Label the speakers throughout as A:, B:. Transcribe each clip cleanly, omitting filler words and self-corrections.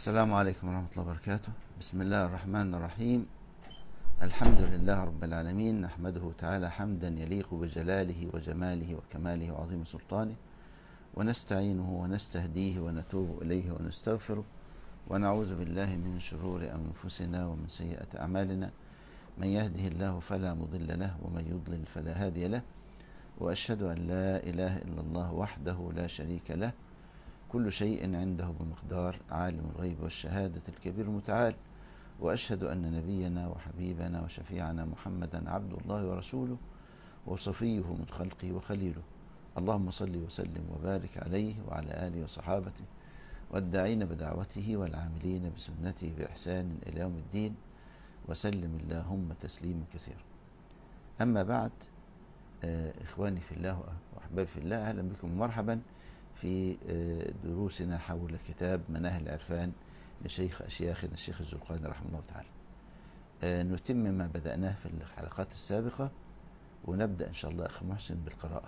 A: السلام عليكم ورحمة الله وبركاته. بسم الله الرحمن الرحيم. الحمد لله رب العالمين، نحمده تعالى حمدا يليق بجلاله وجماله وكماله وعظيم سلطانه، ونستعينه ونستهديه ونتوب إليه ونستغفره، ونعوذ بالله من شرور أنفسنا ومن سيئات أعمالنا. من يهده الله فلا مضل له، ومن يضلل فلا هادي له، وأشهد أن لا إله إلا الله وحده لا شريك له، كل شيء عنده بمقدار، عالم الغيب والشهادة الكبير المتعال. وأشهد أن نبينا وحبيبنا وشفيعنا محمدا عبد الله ورسوله، وصفيه من خلقه وخليله. اللهم صل وسلم وبارك عليه وعلى آله وصحابته والداعين بدعوته والعاملين بسنته بإحسان إلى يوم الدين، وسلم اللهم تسليما كثيرا. أما بعد، إخواني في الله وأحبابي في الله، أهلا بكم ومرحبا في دروسنا حول كتاب مناهل العرفان لشيخ أشياخنا الشيخ الزرقاني رحمه الله تعالى. نتم ما بدأناه في الحلقات السابقة، ونبدأ إن شاء الله أخي محسن بالقراءة.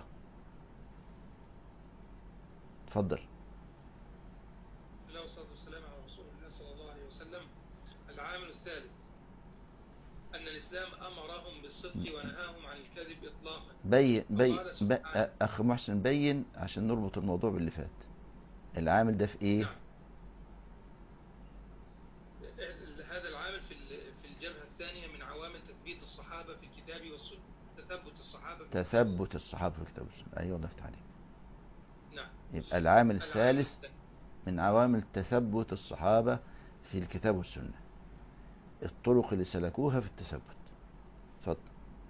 A: تفضل.
B: الله والصلاة والسلام على رسول الله صلى الله عليه وسلم. العامل الثالث أن الإسلام أمرهم بالصدق ونهاهم عن الكذب إطلاقا.
A: أخي محسن بين عشان نربط الموضوع باللي فات. العامل ده في إيه؟
B: نعم. هذا العامل في الجبهة الثانية من عوامل تثبيت الصحابة في الكتاب والسنة. تثبت الصحابة في
A: الكتاب والسنة. أيوة، الله يفتح عليك.
B: نعم.
A: يبقى العامل الثالث من عوامل تثبت الصحابة في الكتاب والسنة، الطرق اللي سلكوها في التثبت. اتفضل.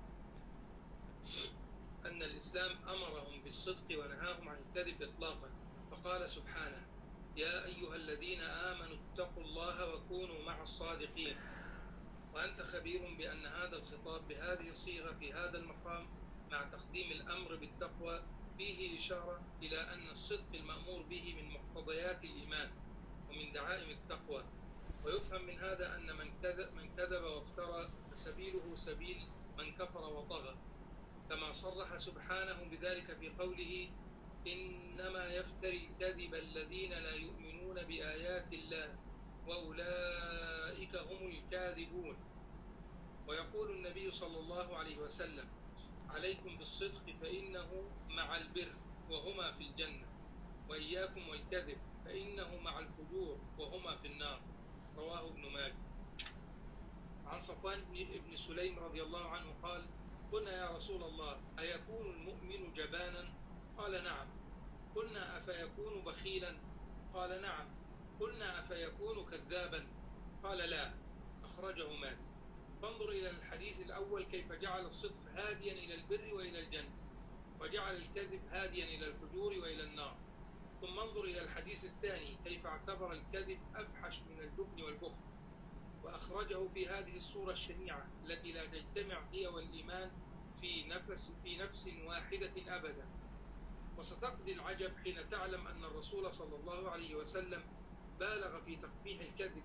B: أن الإسلام أمرهم بالصدق ونهاهم عن الكذب إطلاقا، فقال سبحانه: يا أيها الذين آمنوا اتقوا الله وكونوا مع الصادقين. وأنت خبير بأن هذا الخطاب بهذه الصيغة في هذا المقام مع تقديم الأمر بالتقوى فيه إشارة إلى أن الصدق المأمور به من مقتضيات الإيمان ومن دعائم التقوى. ويفهم من هذا أن من كذب وافترى فسبيله سبيل من كفر وطغى، كما صرح سبحانه بذلك في قوله: إنما يفتري الكذب الذين لا يؤمنون بآيات الله وأولئك هم الكاذبون. ويقول النبي صلى الله عليه وسلم: عليكم بالصدق فإنه مع البر وهما في الجنة، وإياكم والكذب فإنه مع الفجور وهما في النار. رواه ابن ماجه. عن صفوان بن سليم رضي الله عنه قال: قلنا يا رسول الله أيكون المؤمن جبانا؟ قال: نعم. قلنا أفيكون بخيلا؟ قال: نعم. قلنا أفيكون كذابا؟ قال: لا. أخرجه مالك. فانظر إلى الحديث الأول كيف جعل الصدق هاديا إلى البر وإلى الجنة، وجعل الكذب هاديا إلى الفجور وإلى النار. ثم انظر إلى الحديث الثاني كيف اعتبر الكذب أفحش من الجبن والبخل، وأخرجه في هذه الصورة الشنيعة التي لا تجتمع هي والإيمان في نفس واحدة أبدا. وستقضي العجب حين تعلم أن الرسول صلى الله عليه وسلم بالغ في تقبيح الكذب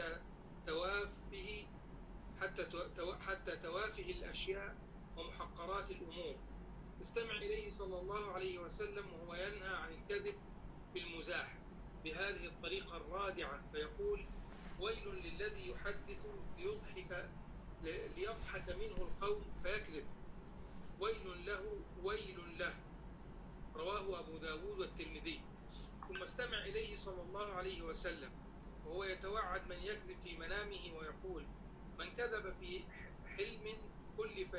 B: حتى توافه الأشياء ومحقرات الأمور. استمع إليه صلى الله عليه وسلم وهو ينهى عن الكذب في المزاح بهذه الطريقة الرادعة، فيقول: ويل للذي يحدث ليضحك منه القوم فيكذب، ويل له. رواه أبو داود والترمذي. ثم استمع إليه صلى الله عليه وسلم وهو يتوعد من يكذب في منامه ويقول: من كذب في حلم كلف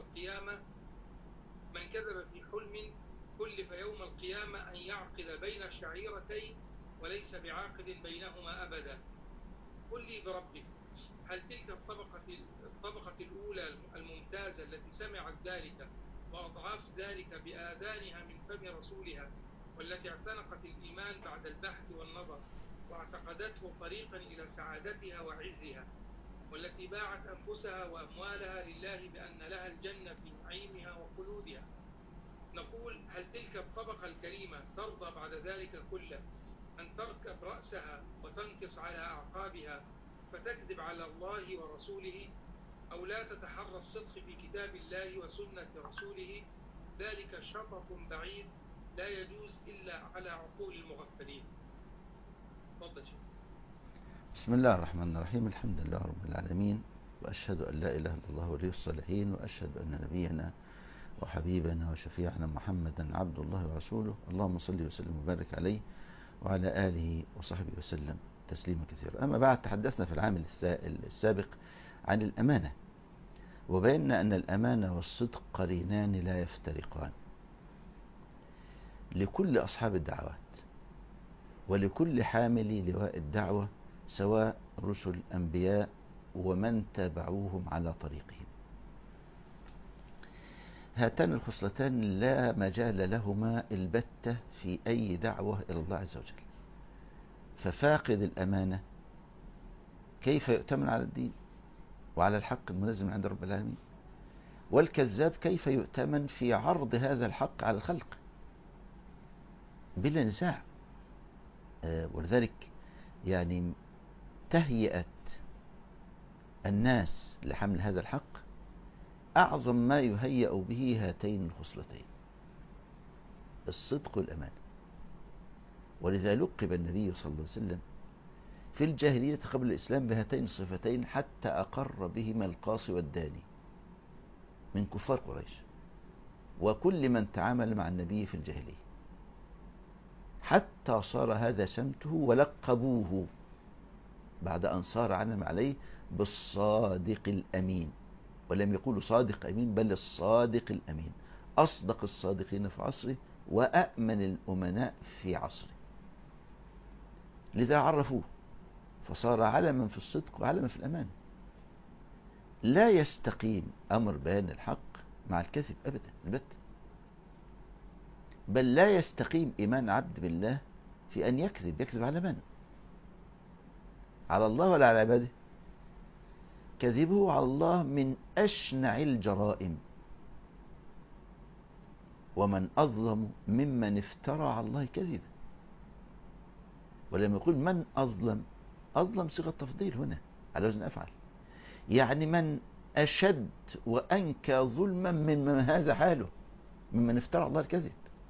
B: يوم القيامة أن يعقد بين شعيرتين وليس بعاقد بينهما أبدا. قل لي بربك، هل تلك الطبقة الأولى الممتازة التي سمعت ذلك وأضعاف ذلك بآذانها من فم رسولها، والتي اعتنقت الإيمان بعد البحث والنظر واعتقدته طريقا إلى سعادتها وعزها، والتي باعت أنفسها وأموالها لله بأن لها الجنة في نعيمها وخلودها، نقول: هل تلك الطبقة الكريمة ترضى بعد ذلك كله أن تركب رأسها وتنكص على أعقابها فتكذب على الله ورسوله؟ أو لا تتحرى الصدق في كتاب الله وسنة رسوله؟ ذلك شطط بعيد لا يجوز إلا على عقول المغفلين. تفضل شيخ.
A: بسم الله الرحمن الرحيم. الحمد لله رب العالمين، وأشهد أن لا إله إلا الله ولي الصالحين، وأشهد أن نبينا وحبيبنا وشفيعنا محمدا عبد الله ورسوله. اللهم صل وسلم وبارك عليه وعلى آله وصحبه وسلم تسليما كثيرا. أما بعد، تحدثنا في العام السابق عن الأمانة، وبينا أن الأمانة والصدق قرينان لا يفترقان لكل أصحاب الدعوات ولكل حامل لواء الدعوة، سواء رسل أنبياء ومن تابعوهم على طريقهم. هاتان الخصلتان لا مجال لهما البتة في أي دعوة إلى الله عز وجل. ففاقد الأمانة كيف يؤتمن على الدين وعلى الحق المنزل عند رب العالمين؟ والكذاب كيف يؤتمن في عرض هذا الحق على الخلق؟ بلا نزاع. ولذلك يعني تهيئة الناس لحمل هذا الحق أعظم ما يهيأ به هاتين الخصلتين، الصدق والأمانة. ولذا لقب النبي صلى الله عليه وسلم في الجاهلية قبل الإسلام بهاتين الصفتين، حتى أقر بهما القاصي والداني من كفار قريش وكل من تعامل مع النبي في الجاهلية، حتى صار هذا سمته، ولقبوه بعد أن صار علم عليه بالصادق الأمين. ولم يقولوا صادق أمين، بل الصادق الأمين، أصدق الصادقين في عصره وأأمن الأمناء في عصره. لذا عرفوه فصار علما في الصدق وعلما في الأمان. لا يستقيم أمر بيان الحق مع الكذب أبدا البتة، بل لا يستقيم إيمان عبد بالله في أن يكذب على من؟ على الله ولا على عباده؟ كذبه على الله من أشنع الجرائم، ومن أظلم ممن افترى على الله كذبا. ولما يقول من أظلم، أظلم صيغة تفضيل هنا على وزن أفعل، يعني من أشد وأنكى ظلما من هذا حاله، ممن افترى على الله الكذب.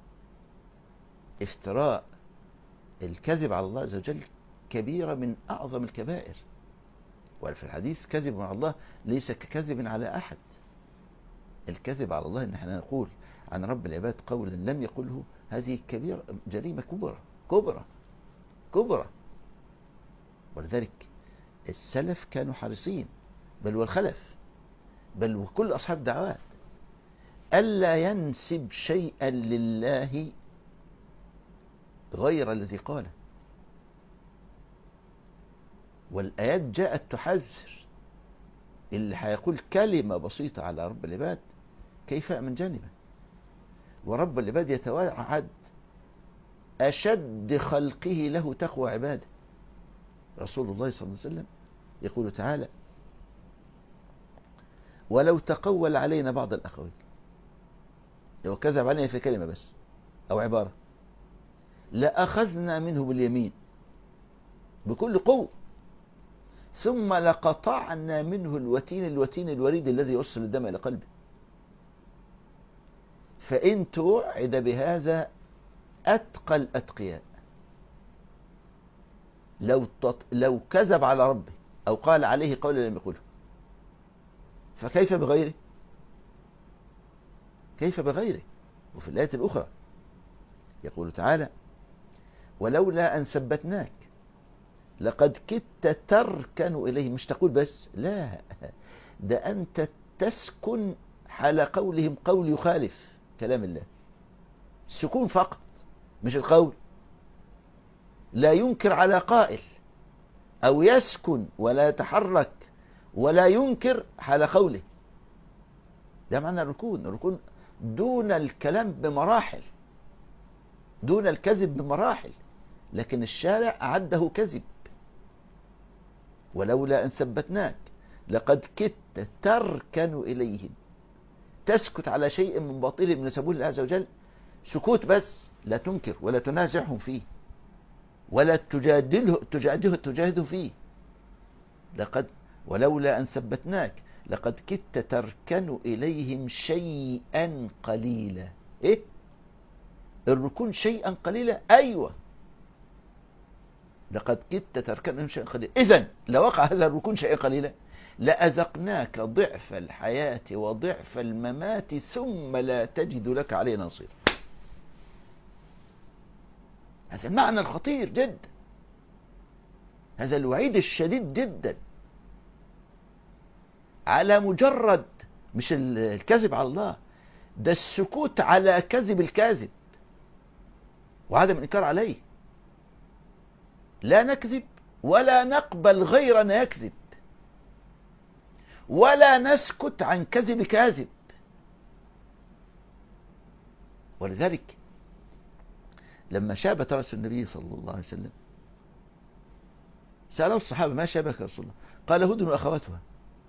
A: افتراء الكذب على الله عز وجل كبيرة من أعظم الكبائر. وفي الحديث كذب على الله ليس ككذب على أحد. الكذب على الله إن احنا نقول عن رب العباد قولا لم يقله، هذه كبيرة، جريمة كبرى كبرى كبرى. ولذلك السلف كانوا حريصين، بل والخلف، بل وكل أصحاب دعوات، ألا ينسب شيئا لله غير الذي قاله. والآيات جاءت تحذر اللي هيقول كلمة بسيطة على رب العباد كيف من جانبه. ورب العباد يتوعد أشد خلقه له تقوى عباده. رسول الله صلى الله عليه وسلم يقول تعالى: ولو تقول علينا بعض الأقاويل، لو كذب علينا في كلمة بس أو عبارة، لأخذنا منه باليمين بكل قوة، ثم لقطعنا منه الوتين الوريد الذي يوصل الدم إلى قلبه. فإن توعد بهذا أتقى الأتقياء، لو كذب على ربه أو قال عليه قولا لم يقوله، فكيف بغيره؟ كيف بغيره؟ وفي الآية الأخرى يقول تعالى: ولولا أن ثبتناك لقد كدت تركن إليه. مش تقول بس، لا، ده أنت تسكن حال قولهم قول يخالف كلام الله. السكون فقط مش القول. لا ينكر على قائل، أو يسكن ولا يتحرك ولا ينكر حال قوله. ده معنى الركون. الركون دون الكلام بمراحل، دون الكذب بمراحل، لكن الشارع أعده كذب. ولولا أن ثبتناك لقد كدت تركن إليهم، تسكت على شيء من باطلهم من سبيل الله عز وجل، سكوت بس، لا تنكر ولا تنازعهم فيه ولا تجاهده فيه. ولولا أن ثبتناك لقد كدت تركن إليهم شيئا قليلا. إيه الركون؟ شيئا قليلا، أيوة. لقد كدت تركن شيئا قليلا. إذن لو وقع هذا الركون شيئا قليلا لأذقناك ضعف الحياة وضعف الممات ثم لا تجد لك عليه نصير. هذا المعنى الخطير جدا، هذا الوعيد الشديد جدا على مجرد مش الكذب على الله، ده السكوت على كذب الكاذب وعدم الإنكار عليه. لا نكذب ولا نقبل غيرنا يكذب، ولا نسكت عن كذب كاذب. ولذلك لما شابت رأس النبي صلى الله عليه وسلم سألوا الصحابة: ما شابك يا رسول الله؟ قال: هود وأخواتها.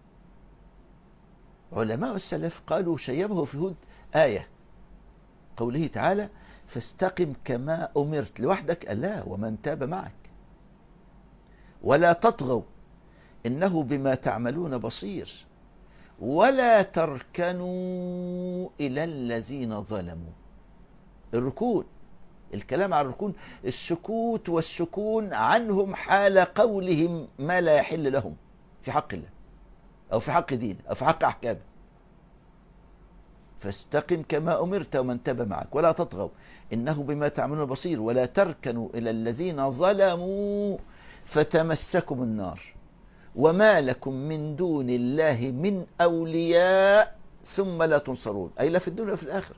A: علماء السلف قالوا شيبه في هود آية قوله تعالى: فاستقم كما أمرت لوحدك، ألا ومن تاب معك ولا تطغوا إنه بما تعملون بصير ولا تركنوا إلى الذين ظلموا. الركون، الكلام عن الركون، السكوت والسكون عنهم حال قولهم ما لا يحل لهم في حق الله أو في حق دين أو في حق أحكامه. فاستقم كما أمرت ومن تاب معك ولا تطغوا إنه بما تعملون بصير ولا تركنوا إلى الذين ظلموا فتمسكم النار وما لكم من دون الله من أولياء ثم لا تنصرون، أي لا في الدنيا وفي الآخرة.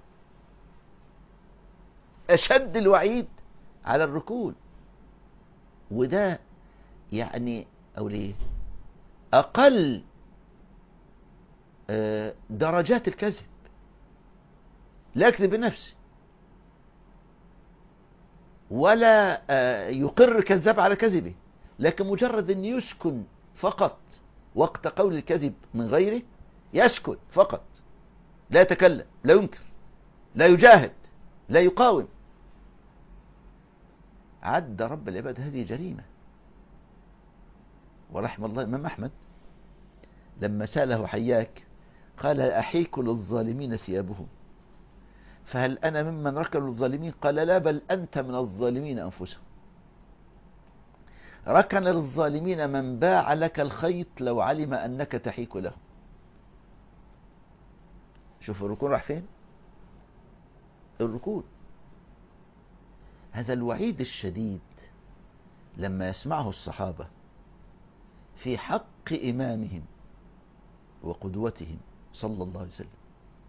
A: أشد الوعيد على الركون، وده يعني أوليه أقل درجات الكذب. لا يكذب بنفسه ولا يقر كذاب على كذبه، لكن مجرد أن يسكن فقط وقت قول الكذب من غيره، يسكت فقط، لا يتكلم، لا ينكر، لا يجاهد، لا يقاوم. عد رب العباد هذه جريمة. ورحم الله الإمام أحمد لما سأله حياك قال: أحيك للظالمين ثيابهم فهل أنا ممن ركن للظالمين؟ قال: لا، بل أنت من الظالمين أنفسهم. ركن للظالمين من باع لك الخيط لو علم أنك تحيك له. شوف الركون راح فين. الركون هذا الوعيد الشديد لما يسمعه الصحابة في حق إمامهم وقدوتهم صلى الله عليه وسلم،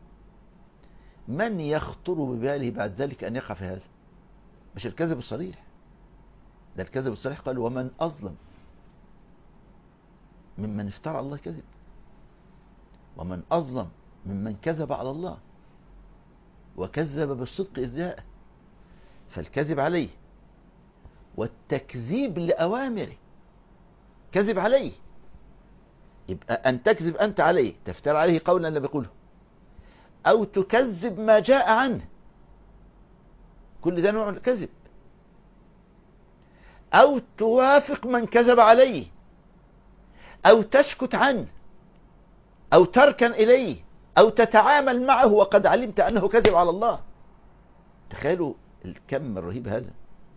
A: من يخطر بباله بعد ذلك أن يقع في هذا؟ مش الكذب الصريح، ده الكذب الصريح قال: ومن أظلم ممن افترى على الله كذب، ومن أظلم ممن كذب على الله وكذب بالصدق إذ جاءه. فالكذب عليه والتكذيب لأوامره كذب عليه، يبقى أن تكذب أنت عليه، تفترى عليه قولا لا بيقوله، أو تكذب ما جاء عنه، كل ده نوع من الكذب، أو توافق من كذب عليه، أو تسكت عنه، أو تركن إليه، أو تتعامل معه وقد علمت أنه كذب على الله. تخيلوا الكم الرهيب هذا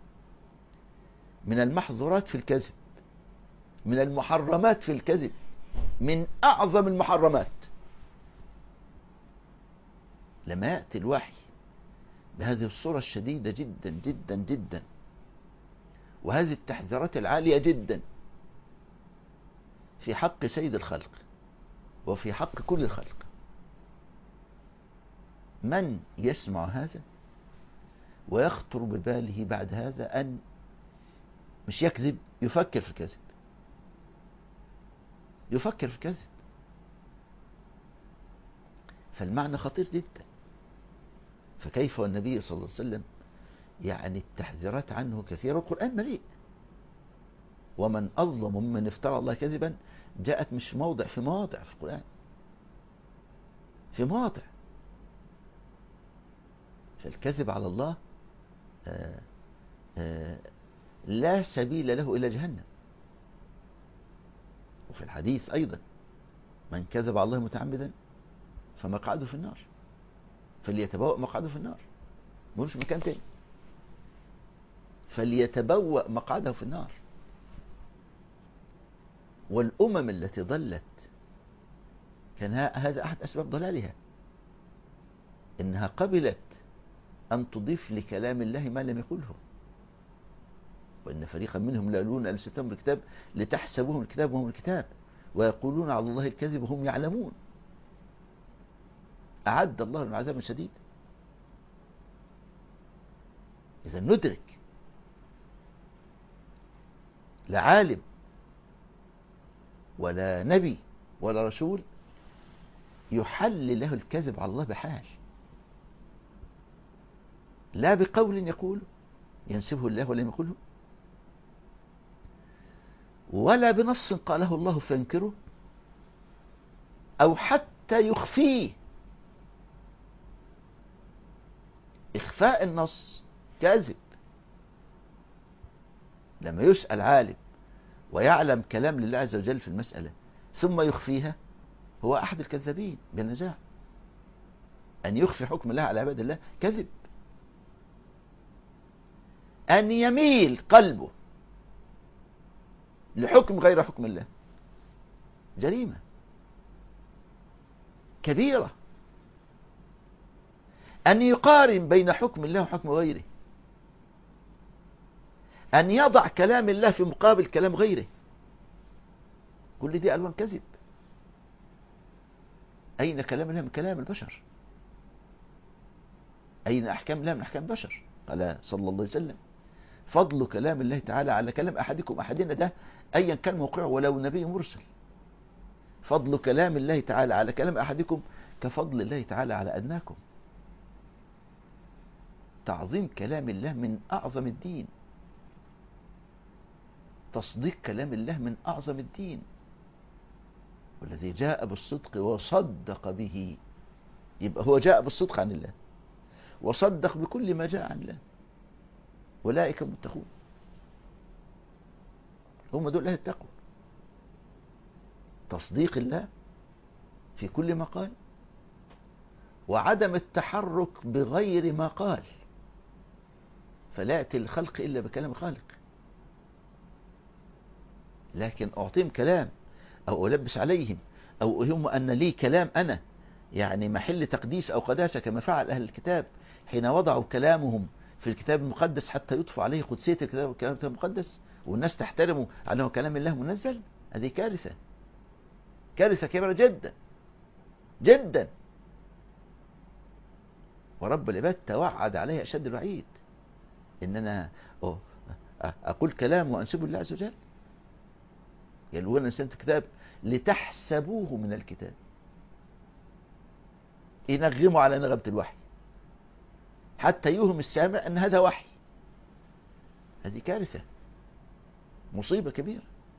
A: من المحظورات في الكذب، من المحرمات في الكذب، من أعظم المحرمات. لما يأتي الوحي بهذه الصورة الشديدة جدا جدا جدا وهذه التحذيرات العالية جدا في حق سيد الخلق وفي حق كل الخلق، من يسمع هذا ويخطر بباله بعد هذا أن مش يكذب، يفكر في الكذب، يفكر في الكذب. فالمعنى خطير جدا. فكيف والنبي صلى الله عليه وسلم يعني التحذيرات عنه كثيرة، والقرآن مليء. ومن أظلم ممن افترى الله كذبا جاءت مش موضع، في مواضع في القرآن، في مواضع. فالكذب على الله لا سبيل له إلى جهنم. وفي الحديث أيضا: من كذب على الله متعمدا فمقعده في النار، فليتبوأ مقعده في النار، ملوش مكان تاني، فليتبوأ مقعده في النار. والأمم التي ضلت كان هذا أحد أسباب ضلالها، إنها قبلت أن تضيف لكلام الله ما لم يقله. وإن فريقا منهم ليلون ألسنتهم بالكتاب لتحسبوهم الكتاب وهم الكتاب ويقولون على الله الكذب وهم يعلمون. أعد الله لهم عذابا شديد. إذا ندرك لا عالم ولا نبي ولا رسول يحل له الكذب على الله بحال، لا بقول يقول ينسبه الله ولم يقوله، ولا بنص قاله الله فينكره، أو حتى يخفيه. إخفاء النص كاذب. لما يسأل عالم ويعلم كلام لله عز وجل في المسألة ثم يخفيها هو أحد الكذابين بالنزاع. أن يخفي حكم الله على عباد الله كذب. أن يميل قلبه لحكم غير حكم الله جريمة كبيرة. أن يقارن بين حكم الله وحكم غيره، أن يضع كلام الله في مقابل كلام غيره، كل دي ألوان كذب. أين كلام الله من كلام البشر؟ أين أحكام الله من أحكام البشر؟ قال صلى الله عليه وسلم: فضل كلام الله تعالى على كلام أحدكم، أحدنا ده أيا كان موقعه ولو نبي مرسل، فضل كلام الله تعالى على كلام أحدكم كفضل الله تعالى على أدناكم. تعظيم كلام الله من أعظم الدين، تصديق كلام الله من أعظم الدين. والذي جاء بالصدق وصدق به، يبقى هو جاء بالصدق عن الله وصدق بكل ما جاء عن الله. أولئك المتقون، هم دول أهل التقوى. تصديق الله في كل ما قال، وعدم التحرك بغير ما قال، فلا يأتي الخلق إلا بكلام خالق. لكن أعطيهم كلام أو ألبس عليهم أو أهم أن لي كلام أنا يعني محل تقديس أو قداسة، كما فعل أهل الكتاب حين وضعوا كلامهم في الكتاب المقدس حتى يضفوا عليه قدسية الكتاب المقدس والناس تحترمه على كلام الله منزل. هذه كارثة، كارثة كبيرة جدا جدا، ورب العباد توعد عليها أشد الوعيد، إن أنا أقول كلام وأنسبه لله عز وجل. يلوون الإنسان الكتاب لتحسبوه من الكتاب، ينغموا على نغمة الوحي حتى يوهم السامع أن هذا وحي. هذه كارثة، مصيبة كبيرة.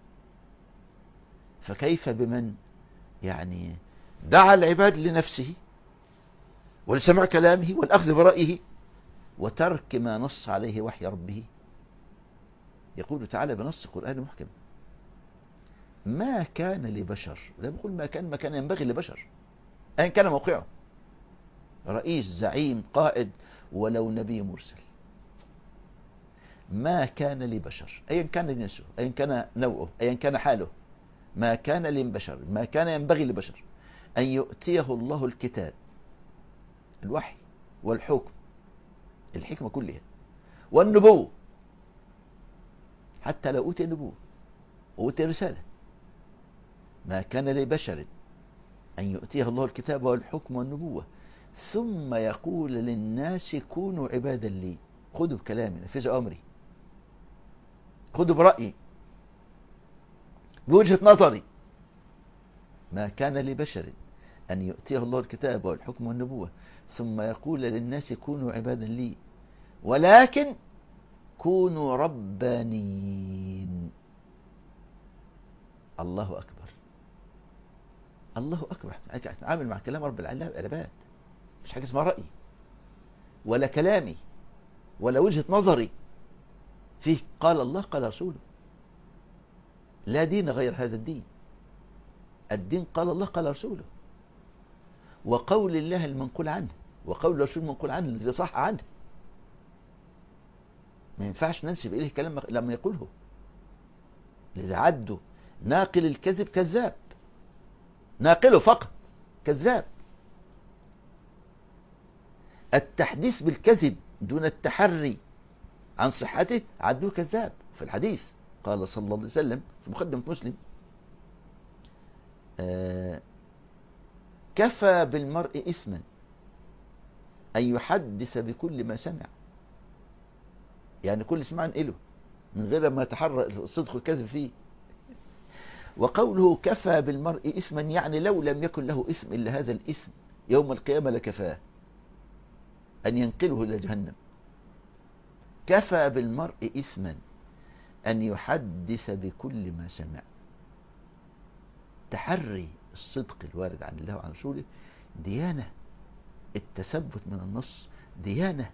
A: فكيف بمن يعني دعا العباد لنفسه ولسمع كلامه والأخذ برأيه وترك ما نص عليه وحي ربه؟ يقول تعالى بنص قرآن محكم: ما كان لبشر، لا بقول ما كان ينبغي لبشر أين كان موقعه، رئيس زعيم قائد ولو نبي مرسل، ما كان لبشر أيا كان جنسه أيا كان نوعه أيا كان حاله، ما كان لبشر، ما كان ينبغي لبشر أن يؤتيه الله الكتاب، الوحي والحكم، الحكمة كلها، والنبوة، حتى لو أوتي النبوة وأوتي رسالة، ما كان لبشر أن يؤتيه الله الكتاب والحكم والنبوة ثم يقول للناس كونوا عبادا لي. خذوا بكلامي، نفذوا أمري، خذوا برأيي، بوجهة نظري. ما كان لبشر أن يؤتيه الله الكتاب والحكم والنبوة ثم يقول للناس كونوا عبادا لي ولكن كونوا ربانيين. الله أكبر، الله أكبر. أتعامل مع كلام رب العباد، مش حاجة اسمها رأيي ولا كلامي ولا وجهة نظري، فيه قال الله قال رسوله. لا دين غير هذا الدين، الدين قال الله قال رسوله، وقول الله المنقول عنه وقول الرسول المنقول عنه الذي صح عنه. ما ينفعش ننسب إليه كلام لما يقوله، لذا عدوا ناقل الكذب كذاب، ناقله فقط كذاب. التحديث بالكذب دون التحري عن صحته عدوه كذاب. في الحديث قال صلى الله عليه وسلم في مقدمة مسلم: كفى بالمرء إثما أن يحدث بكل ما سمع. يعني كل سمع نقله من غير ما يتحرى الصدق والكذب فيه. وقوله كفى بالمرء إثما يعني لو لم يكن له اسم إلا هذا الاسم يوم القيامة لكفاه أن ينقله إلى جهنم. كفى بالمرء إثما أن يحدث بكل ما سمع. تحري الصدق الوارد عن الله وعن رسوله ديانة، التثبت من النص ديانة.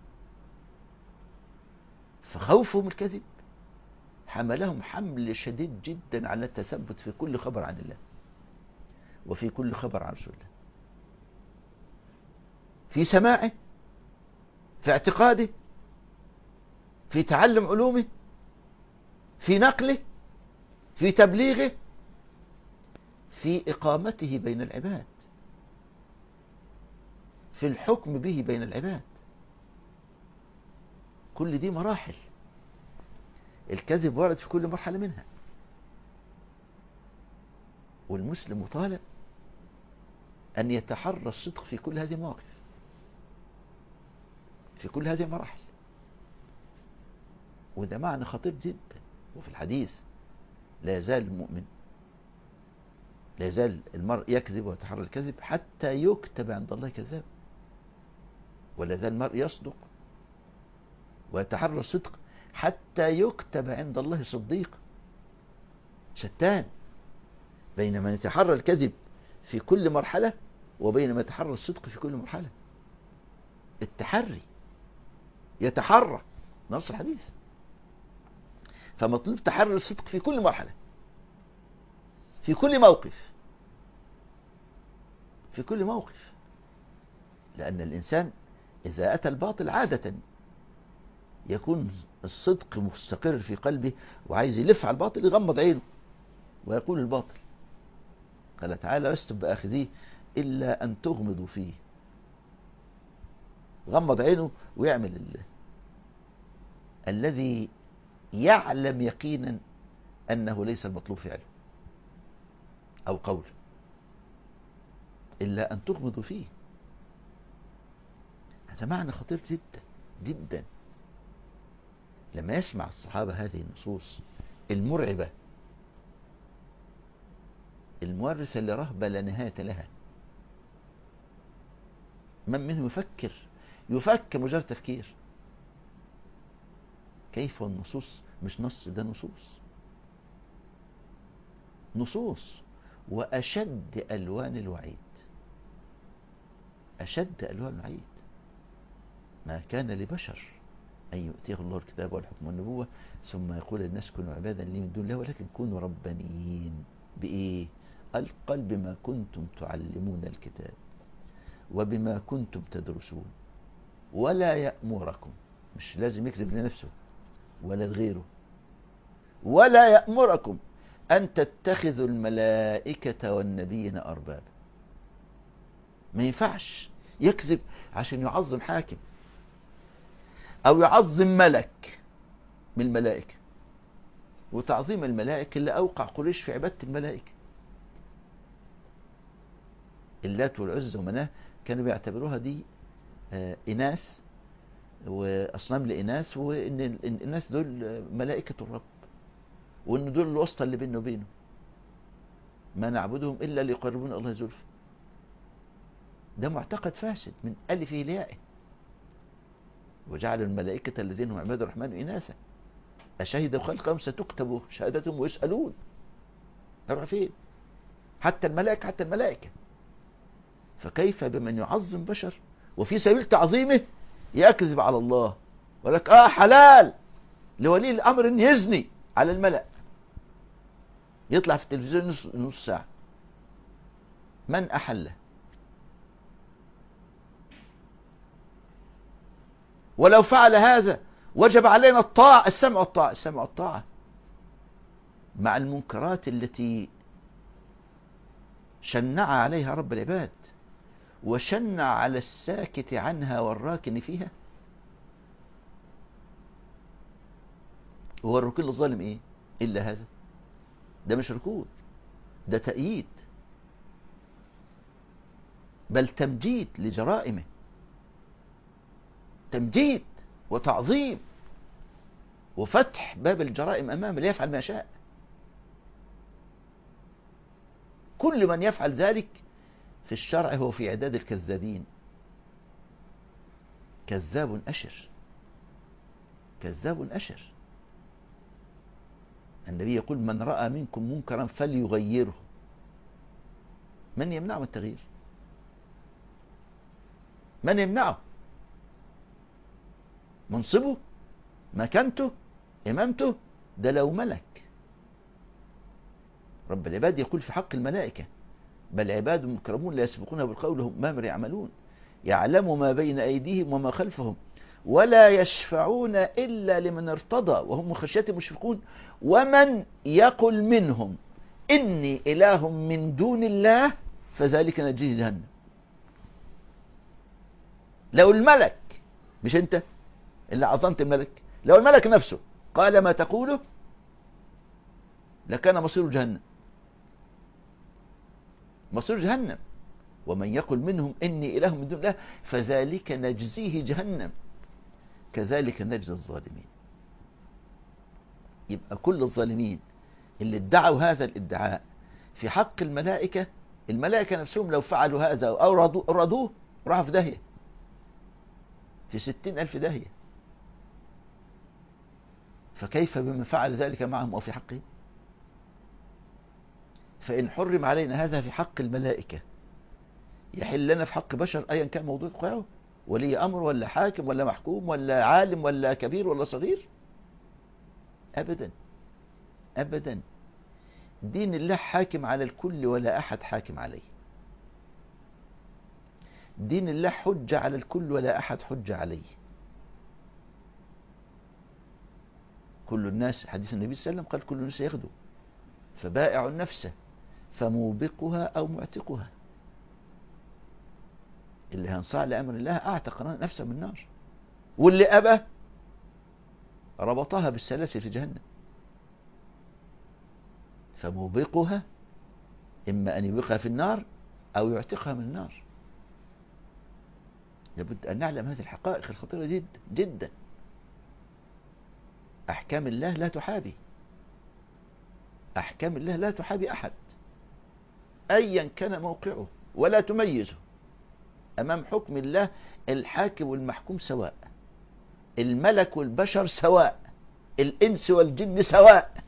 A: فخوفهم الكذب حملهم حمل شديد جدا على التثبت في كل خبر عن الله وفي كل خبر عن رسول الله، في سماعه، في اعتقاده، في تعلم علومه، في نقله، في تبليغه، في إقامته بين العباد، في الحكم به بين العباد. كل دي مراحل، الكذب ورد في كل مرحلة منها، والمسلم مطالب أن يتحرى الصدق في كل هذه المواقف، في كل هذه المراحل. وده معنى خطير جدا. وفي الحديث لا يزال المؤمن، لا يزال المرء يكذب ويتحرى الكذب حتى يكتب عند الله كذاب، ولا يزال المرء يصدق ويتحرى الصدق حتى يكتب عند الله صديق. شتان بين من يتحرى الكذب في كل مرحلة وبين من يتحرى الصدق في كل مرحلة. التحري، يتحرى، نص الحديث. فمطلوب تحري الصدق في كل مرحلة، في كل موقف، في كل موقف. لأن الإنسان إذا أتى الباطل عادة يكون الصدق مستقر في قلبه وعايز يلف على الباطل، يغمض عينه ويقول الباطل. قال تعالى: لستم بآخذيه إلا أن تغمضوا فيه. غمض عينه ويعمل الذي يعلم يقينا أنه ليس المطلوب فعله أو قوله، إلا أن تغمضوا فيه. هذا معنى خطير جدا جدا. لما يسمع الصحابة هذه النصوص المرعبة المورثة لرهبة لا نهاية لها، من منهم يفكر مجرد تفكير. كيف النصوص مش نص، ده نصوص وأشد ألوان الوعيد، أشد ألوان الوعيد. ما كان لبشر أن يؤتيه الله الكتاب والحكم والنبوة ثم يقول للناس كونوا عبادا لي من دون الله ولكن كونوا ربانيين. بإيه؟ قال بما كنتم تعلمون الكتاب وبما كنتم تدرسون. ولا يأمركم، مش لازم يكذب لنفسه ولا لغيره، ولا يأمركم أن تتخذوا الملائكة والنبيين أربابا. ما ينفعش يكذب عشان يعظم حاكم أو يعظم ملك من الملائكة. وتعظيم الملائكة اللي أوقع قريش في عبادة الملائكة. اللات والعزى ومناه كانوا بيعتبروها دي إناث وأصنام لإناث، وإن الناس دول ملائكة الرب، وإن دول الواسطة اللي بينه وبينه، ما نعبدهم إلا ليقربون الله زلفى. ده معتقد فاسد من ألفه ليائه. وجعل الملائكة الذين هم عباد الرحمن إناثا أشهدوا خلقهم ستكتب شهادتهم ويسألون. نروح فين؟ حتى الملائكة. فكيف بمن يعظم بشر وفي سبيل تعظيمه يكذب على الله ولك حلال لولي الأمر أن يزني على الملأ، يطلع في التلفزيون نص ساعة. من أحله؟ ولو فعل هذا وجب علينا الطاعة، السمع والطاعة. مع المنكرات التي شنع عليها رب العباد وشنع على الساكت عنها والراكن فيها؟ هو الركون الظالم ايه الا هذا؟ ده مش ركون، ده تأييد، بل تمجيد لجرائمه، تمجيد وتعظيم وفتح باب الجرائم أمامه ليفعل ما شاء. كل من يفعل ذلك في الشرع هو في إعداد الكذابين. كذاب أشر، كذاب أشر. النبي يقول من رأى منكم منكرا فليغيره. من يمنعه من التغيير؟ من يمنعه؟ منصبه، مكانته، إمامته؟ ده لو ملك. رب العباد يقول في حق الملائكة بل عباد مكرمون لا يسبقون بالقول وهم بأمر يعملون، يعلم ما بين أيديهم وما خلفهم ولا يشفعون إلا لمن ارتضى وهم من خشيته مشفقون ومن يقل منهم إني إله من دون الله فذلك نجزيه جهنم. لو الملك، مش أنت اللي عظمت الملك، لو الملك نفسه قال ما تقوله لكان مصيره جهنم، مصير جهنم. ومن يقل منهم إني إله من دون الله فذلك نجزيه جهنم كذلك نجزي الظالمين. يبقى كل الظالمين اللي ادعوا هذا الادعاء في حق الملائكة، الملائكة نفسهم لو فعلوا هذا أو رضوه راحوا في داهية، في 60,000 داهية. فكيف بمن فعل ذلك معهم وفي حقه؟ فإن حرم علينا هذا في حق الملائكة، يحل لنا في حق بشر أيا كان موضوع وقعه، ولي أمر ولا حاكم ولا محكوم ولا عالم ولا كبير ولا صغير؟ أبدا أبدا. دين الله حاكم على الكل ولا أحد حاكم عليه. دين الله حجة على الكل ولا أحد حجة عليه. كل الناس، حديث النبي صلى الله عليه وسلم قال كل الناس يغدو فبائع نفسه فموبقها أو معتقها. اللي هينصاع لأمر الله أعتق نفسه من النار، واللي أبى ربطها بالسلاسل في جهنم. فموبقها إما أن يوبقها في النار أو يعتقها من النار. لابد أن نعلم هذه الحقائق الخطيرة جدا جدا. أحكام الله لا تحابي، أحكام الله لا تحابي أحد أيا كان موقعه، ولا تميزه. أمام حكم الله الحاكم والمحكوم سواء، الملك والبشر سواء، الإنس والجن سواء.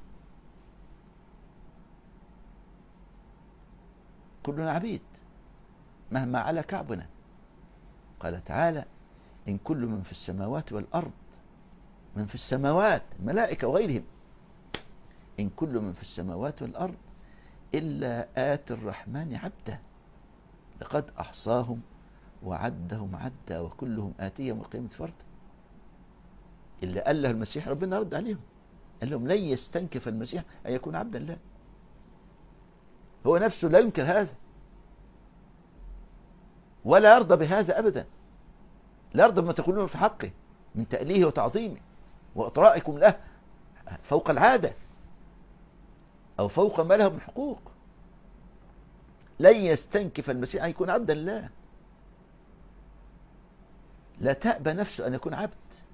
A: كلنا عبيد مهما على كعبنا. قال تعالى إن كل من في السماوات والأرض، من في السماوات الملائكة وغيرهم، إن كل من في السماوات والأرض إلا آتي الرحمن عبدا لقد أحصاهم وعدهم عدا وكلهم آتيه يوم القيامة فردا. اللي قال له المسيح ربنا رد عليهم قال لهم لن يستنكف المسيح أن يكون عبدا الله. هو نفسه لا ينكر هذا ولا يرضى بهذا أبدا، لا يرضى بما تقولون في حقه من تأليه وتعظيمه وإطرائكم له فوق العادة أو فوق ما له من حقوق. لن يستنكف المسيح أن يكون عبدا الله. لا تأبى نفسه أن يكون عبد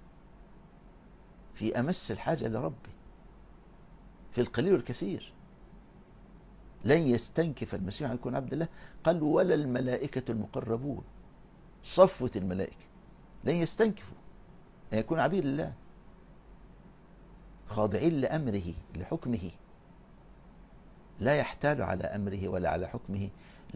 A: في أمس الحاجة لربه في القليل والكثير. لن يستنكف المسيح أن يكون عبد الله. قال ولا الملائكة المقربون، صفوة الملائكة لن يستنكفوا أن يكون عبيد الله، خاضعين لأمره لحكمه، لا يحتال على أمره ولا على حكمه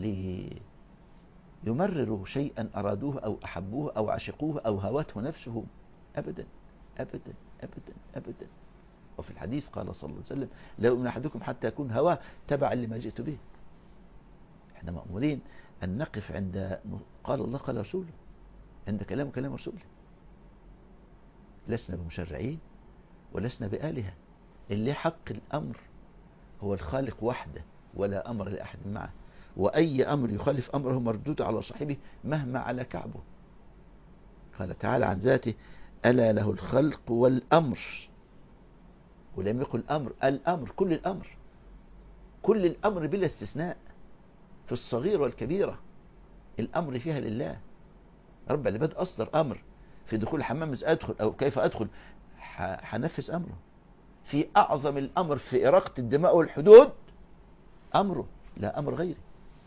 A: ليمرروا شيئا أرادوه أو أحبوه أو عشقوه أو هوته نفسه. أبدا أبدا أبدا أبدا. وفي الحديث قال صلى الله عليه وسلم لا يؤمن أحدكم حتى يكون هواه تبعا لما جئت به. احنا مأمورين أن نقف عند قال الله قال رسوله، عند كلام رسوله. لسنا بمشرعين ولسنا بآلهة، اللي حق الأمر هو الخالق وحده، ولا أمر لأحد معه، وأي أمر يخالف أمره مردود على صاحبه مهما على كعبه. قال تعالى عن ذاته: ألا له الخلق والأمر. ولم يقل أمر، الأمر كل الأمر، كل الأمر بلا استثناء، في الصغير والكبيرة الأمر فيها لله. رب العباد أصدر أمر في دخول الحمام أدخل أو كيف أدخل، حنفذ أمره. في أعظم الأمر في إراقة الدماء والحدود أمره، لا أمر غيره.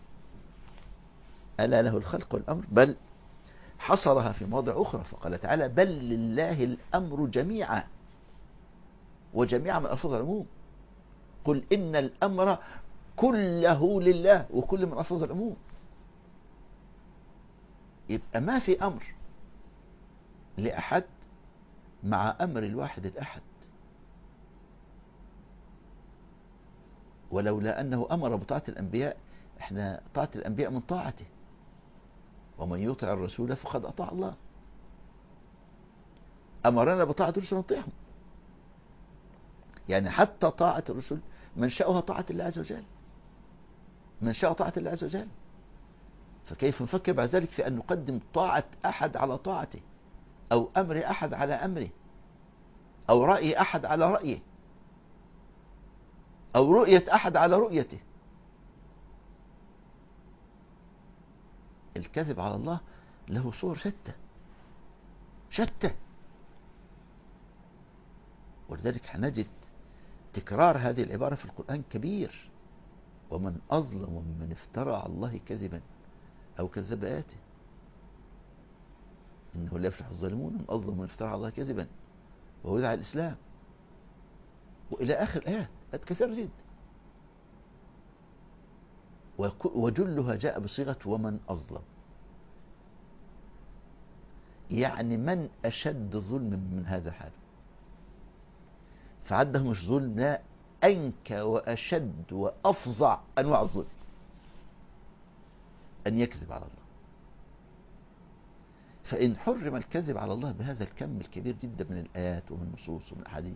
A: ألا له الخلق والأمر، بل حصرها في مواضع أخرى فقال تعالى: بل لله الأمر جميعا، وجميعا من ألفاظ العموم. قل إن الأمر كله لله، وكل من ألفاظ العموم. يبقى ما في أمر لأحد مع أمر الواحد الأحد. ولولا أنه أمر بطاعة الأنبياء، احنا طاعة الأنبياء من طاعته، ومن يطع الرسول فقد أطاع الله. أمرنا بطاعة الرسل نطيعهم، يعني حتى طاعة الرسل منشأها طاعة الله عز وجل، منشأها طاعة الله عز وجل. فكيف نفكر بعد ذلك في أن نقدم طاعة أحد على طاعته، أو أمر أحد على أمره، أو رأي أحد على رأيه، أو رؤية أحد على رؤيته؟ الكذب على الله له صور شتى شتى. ولذلك حنجد تكرار هذه العبارة في القرآن كبير: ومن أظلم ممن افترى على الله كذبا أو كذب آياته، إنه لا يفلح الظالمون، من أظلم من افترى على الله كذبا وهو يدعى الإسلام، وإلى آخر الآيات كثيرة جدا. وجلها جاء بصيغة ومن أظلم، يعني من أشد ظلم من هذا حاله. فعده مش ظلم، لا، أنكى وأشد وأفظع أنواع الظلم أن يكذب على الله. فإن حرم الكذب على الله بهذا الكم الكبير جدا من الآيات ومن النصوص ومن الأحاديث،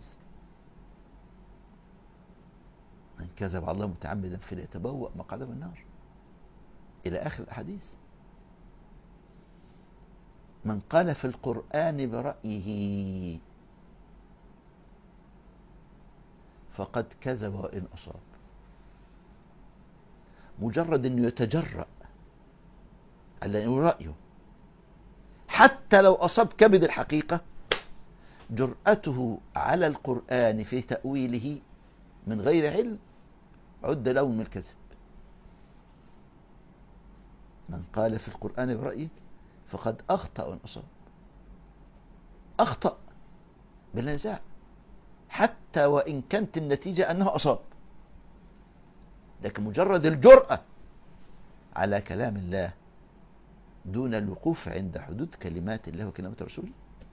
A: من كذب على الله متعمدا فليتبوأ مقعده من النار، إلى آخر الأحاديث. من قال في القرآن برأيه فقد كذب وإن أصاب. مجرد أنه يتجرأ على أنه رأيه، حتى لو أصاب كبد الحقيقة، جرأته على القرآن في تأويله من غير علم عد له من الكذب. من قال في القرآن برأيه فقد أخطأ وإن أصاب. أخطأ بلا نزاع، حتى وإن كانت النتيجة أنه أصاب. لكن مجرد الجرأة على كلام الله دون الوقوف عند حدود كلمات الله وكلمات رسوله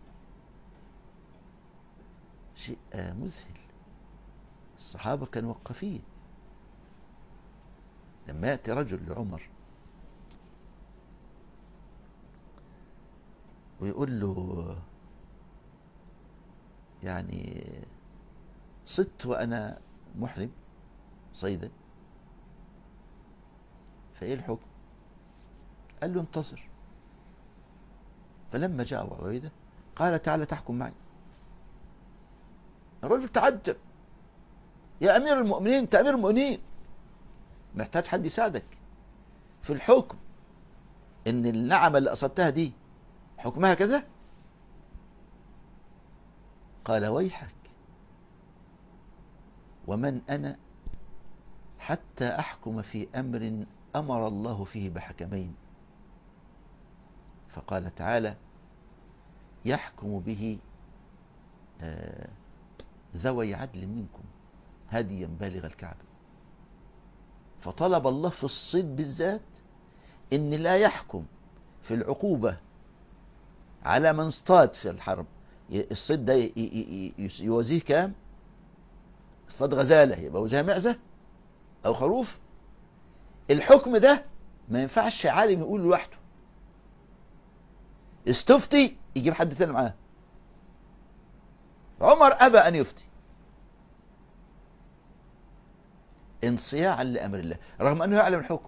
A: شيء مذهل. الصحابة كانوا وقفين. لما يأتي رجل لعمر ويقول له يعني صدت وأنا محرم صيدا، فإيه الحكم؟ قال له انتظر. فلما جاء أبو عبيدة قال تعالى تحكم معي. الرجل تعجب: يا أمير المؤمنين، أنت أمير المؤمنين، محتاج حد يساعدك في الحكم، إن النعمة اللي أصبتها دي حكمها كذا. قال: ويحك، ومن أنا حتى أحكم في أمر أمر الله فيه بحكمين. فقال تعالى: يحكم به ذوي عدل منكم هديا بالغ الكعبة. فطلب الله في الصيد بالذات إن لا يحكم في العقوبة على من اصطاد في الحرب. الصيد ده يوازيه كام؟ اصطاد غزالة يبقى وزيها معزة أو خروف. الحكم ده ما ينفعش عالم يقول لوحده، استفتي يجيب حد ثاني معاه. عمر أبى أن يفتي، انصياعا لأمر الله رغم أنه يعلم الحكم،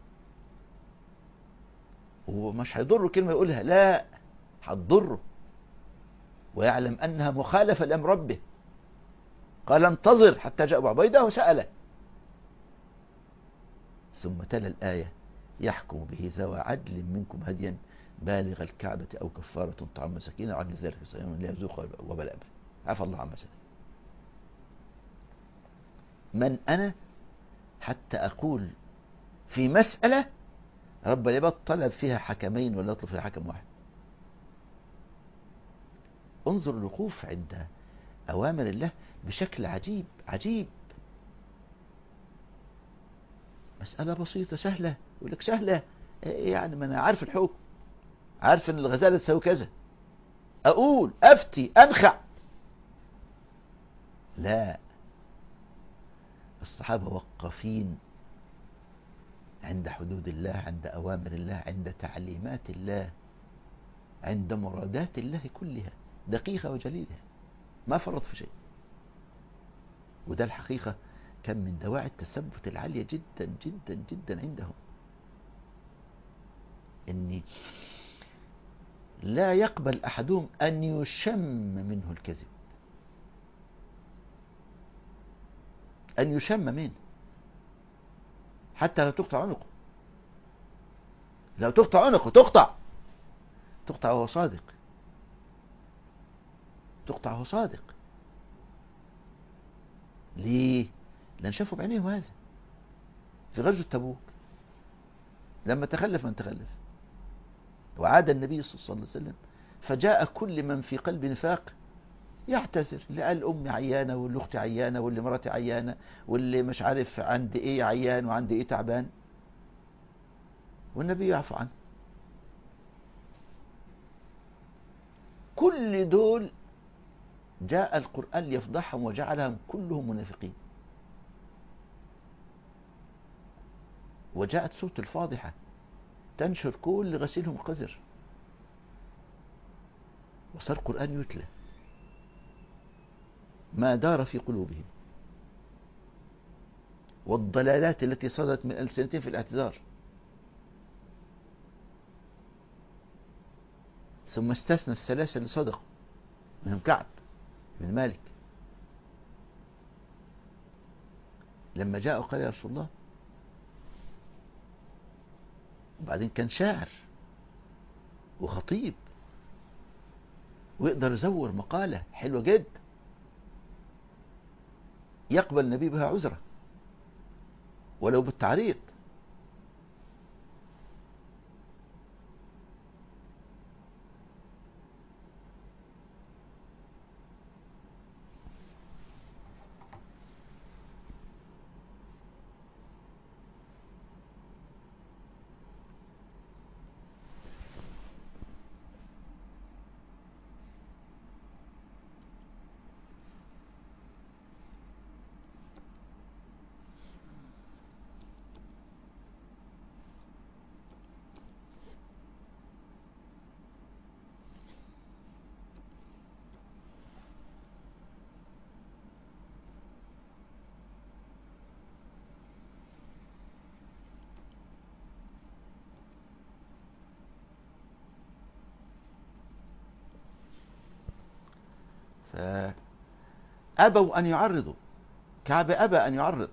A: ومش هيضره كلمة يقولها، لا هتضره، ويعلم أنها مخالفة لأمر ربه. قال انتظر حتى جاء أبو عبيدة وسأله، ثم تلا الآية يحكم به ذوى عدل منكم هديا بالغ الكعبة أو كفارة طعام مساكين أو عدل ذلك صياما ليذوق وبال أمره. عفى الله عما سلف. من أنا حتى أقول في مسألة رب العباد طلب فيها حكمين ولا يطلب فيها حكم واحد؟ انظر الوقوف عند أوامر الله بشكل عجيب عجيب. مسألة بسيطة سهلة، يقول لك سهلة يعني ما أنا عارف الحكم، عارف أن الغزالة تسوي كذا، أقول أفتي أنخع. لا، الصحابة وقفين عند حدود الله، عند أوامر الله، عند تعليمات الله، عند مرادات الله كلها دقيقة وجليلة، ما فرط في شيء. وده الحقيقة كان من دواعي التثبت العالية جدا جدا جدا عندهم، إن لا يقبل أحدهم أن يشم منه الكذب، أن يشم منه حتى لو تقطع عنقه. لو تقطع عنقه تقطع وهو صادق، تقطع وهو صادق. ليه؟ لأن شافوا بعينيهم هذا في غزوة تبوك لما تخلف من تخلف، وعاد النبي صلى الله عليه وسلم فجاء كل من في قلب نفاق يعتذر، اللي قال أمي عيانة، واللي أختي عيانة، واللي مراتي عيانة، واللي مش عارف عندي إيه عيان وعندي إيه تعبان، والنبي يعفو عنه. كل دول جاء القرآن ليفضحهم وجعلهم كلهم منافقين. وجاءت سورة الفاضحة تنشر كل غسيلهم قذر، وصار القرآن يتلى ما دار في قلوبهم، والضلالات التي صدرت من ألسنتهم في الاعتذار. ثم استثنى الثلاثة اللي صدقوا منهم كعب بن مالك، لما جاء وقال يا رسول الله، وبعدين كان شاعر وخطيب ويقدر يزور مقالة حلوة جدا يقبل النبي بها عذرة ولو بالتعريض. فأبوا أن يعرضوا، كعب أبى أن يعرض،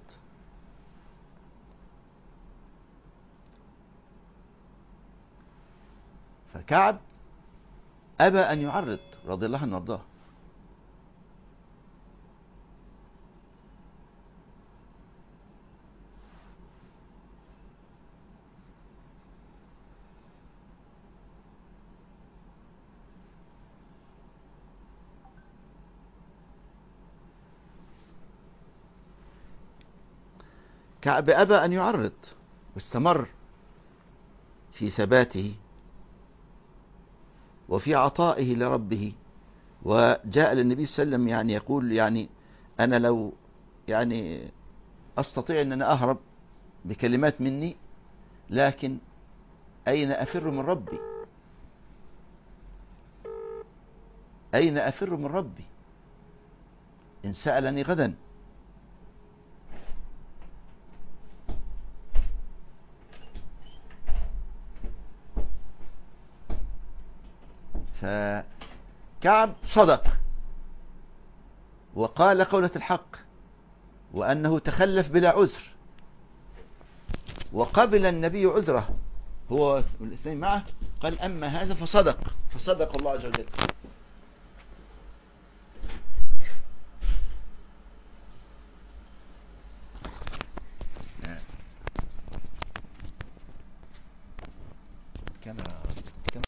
A: فكعب أبى أن يعرض رضي الله عنه وارضاه. كعب أبى أن يعرض واستمر في ثباته وفي عطائه لربه، وجاء للنبي صلى الله عليه وسلم يعني يقول يعني أنا لو يعني أستطيع أن أنا أهرب بكلمات مني، لكن أين أفر من ربي؟ أين أفر من ربي إن سألني غدا؟ فكعب صدق وقال قولة الحق، وأنه تخلف بلا عذر، وقبل النبي عذره هو الاثنين معه، قال أما هذا فصدق الله عز وجل. كاميرا